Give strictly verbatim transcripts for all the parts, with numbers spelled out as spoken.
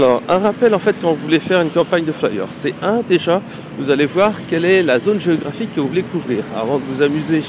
Alors, un rappel en fait quand vous voulez faire une campagne de flyers, c'est un déjà, vous allez voir quelle est la zone géographique que vous voulez couvrir. Avant de vous amuser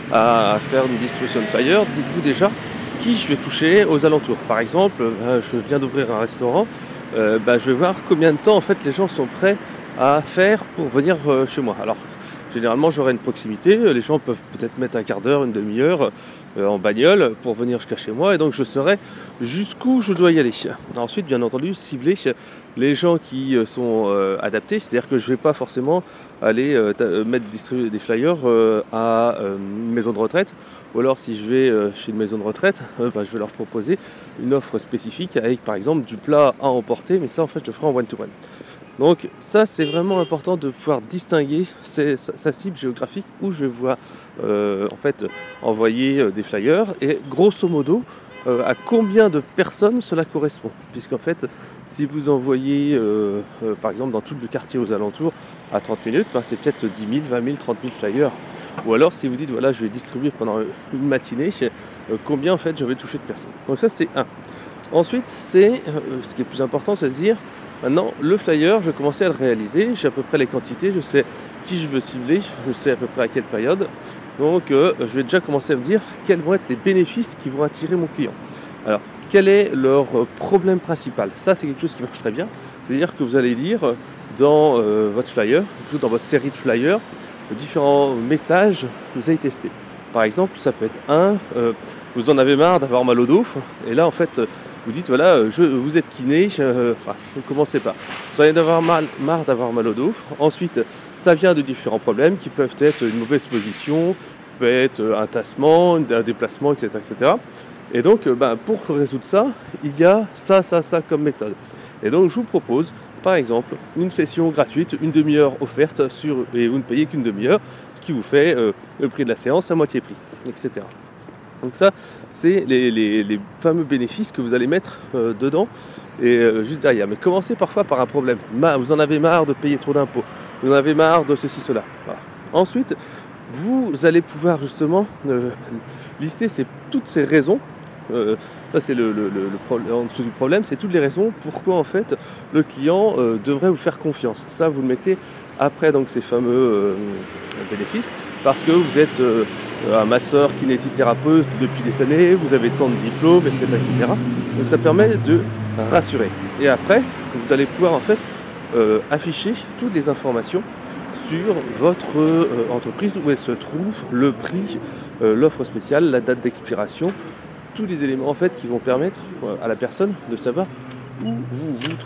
à faire une distribution de flyers, dites-vous déjà qui je vais toucher aux alentours. Par exemple, euh, je viens d'ouvrir un restaurant, euh, bah, je vais voir combien de temps en fait les gens sont prêts à faire pour venir euh, chez moi. Alors généralement j'aurai une proximité, les gens peuvent peut-être mettre un quart d'heure, une demi-heure euh, en bagnole pour venir jusqu'à chez moi et donc je saurai jusqu'où je dois y aller. Ensuite bien entendu cibler les gens qui sont euh, adaptés, c'est-à-dire que je ne vais pas forcément aller euh, mettre distribuer des flyers euh, à euh, une maison de retraite, ou alors si je vais euh, chez une maison de retraite, euh, bah, je vais leur proposer une offre spécifique avec par exemple du plat à emporter, mais ça en fait je le ferai en one-to-one. Donc ça c'est vraiment important de pouvoir distinguer sa, sa cible géographique où je vais pouvoir euh, en fait envoyer euh, des flyers et grosso modo euh, à combien de personnes cela correspond. Puisqu'en fait si vous envoyez euh, euh, par exemple dans tout le quartier aux alentours à trente minutes, ben, c'est peut-être dix mille, vingt mille, trente mille flyers. Ou alors si vous dites voilà je vais distribuer pendant une matinée, euh, combien en fait je vais toucher de personnes. Donc ça c'est un. Ensuite c'est euh, ce qui est plus important, c'est de se dire maintenant, le flyer, je vais commencer à le réaliser, j'ai à peu près les quantités, je sais qui je veux cibler, je sais à peu près à quelle période. Donc, euh, je vais déjà commencer à me dire quels vont être les bénéfices qui vont attirer mon client. Alors, quel est leur problème principal? Ça, c'est quelque chose qui marche très bien. C'est-à-dire que vous allez lire dans euh, votre flyer, plutôt dans votre série de flyers, différents messages que vous avez testés. Par exemple, ça peut être un, euh, vous en avez marre d'avoir mal au dos, et là, en fait, vous dites voilà, je, vous êtes kiné, euh, enfin, ne commencez pas. Vous allez avoir mal, marre d'avoir mal au dos. Ensuite, ça vient de différents problèmes qui peuvent être une mauvaise position, peut être un tassement, un déplacement, et cetera, et cetera. Et donc, ben, pour résoudre ça, il y a ça, ça, ça comme méthode. Et donc, je vous propose, par exemple, une session gratuite, une demi-heure offerte sur, et vous ne payez qu'une demi-heure, ce qui vous fait euh, le prix de la séance à moitié prix, et cetera. Donc ça, c'est les, les, les fameux bénéfices que vous allez mettre euh, dedans et euh, juste derrière. Mais commencez parfois par un problème. Vous en avez marre de payer trop d'impôts. Vous en avez marre de ceci, cela. Voilà. Ensuite, vous allez pouvoir justement euh, lister ces, toutes ces raisons. Euh, ça, c'est le, le, le, le problème, en dessous du problème, c'est toutes les raisons pourquoi en fait le client euh, devrait vous faire confiance. Ça, vous le mettez après donc ces fameux euh, bénéfices parce que vous êtes euh, un masseur kinésithérapeute depuis des années, vous avez tant de diplômes, et cetera, et cetera. Donc ça permet de rassurer. Et après, vous allez pouvoir en fait euh, afficher toutes les informations sur votre euh, entreprise, où elle se trouve, le prix, euh, l'offre spéciale, la date d'expiration, tous les éléments en fait qui vont permettre euh, à la personne de savoir où vous vous trouvez.